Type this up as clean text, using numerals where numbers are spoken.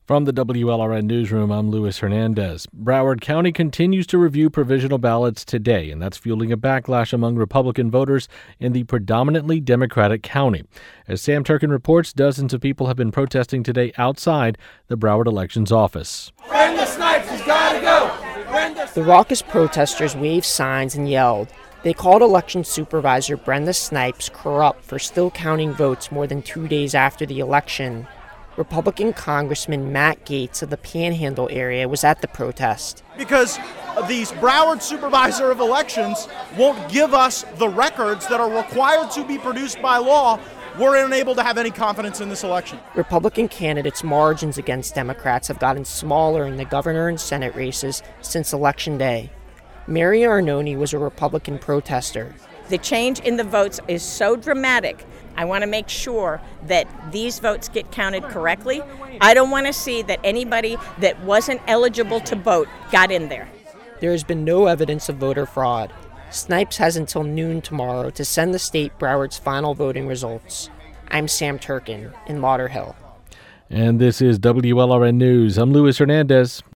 From the WLRN Newsroom, I'm Luis Hernandez. Broward County continues to review provisional ballots today, and that's fueling a backlash among Republican voters in the predominantly Democratic county. As Sam Turkin reports, dozens of people have been protesting today outside the Broward Elections Office. Brenda Snipes has got to go! The raucous protesters waved signs and yelled. They called election supervisor Brenda Snipes corrupt for still counting votes more than 2 days after the election. Republican Congressman Matt Gaetz of the Panhandle area was at the protest. Because the Broward Supervisor of Elections won't give us the records that are required to be produced by law, we're unable to have any confidence in this election. Republican candidates' margins against Democrats have gotten smaller in the governor and Senate races since Election Day. Mary Arnone was a Republican protester. The change in the votes is so dramatic. I want to make sure that these votes get counted correctly. I don't want to see that anybody that wasn't eligible to vote got in there. There has been no evidence of voter fraud. Snipes has until noon tomorrow to send the state Broward's final voting results. I'm Sam Turkin in Lauderhill. And this is WLRN News. I'm Luis Hernandez.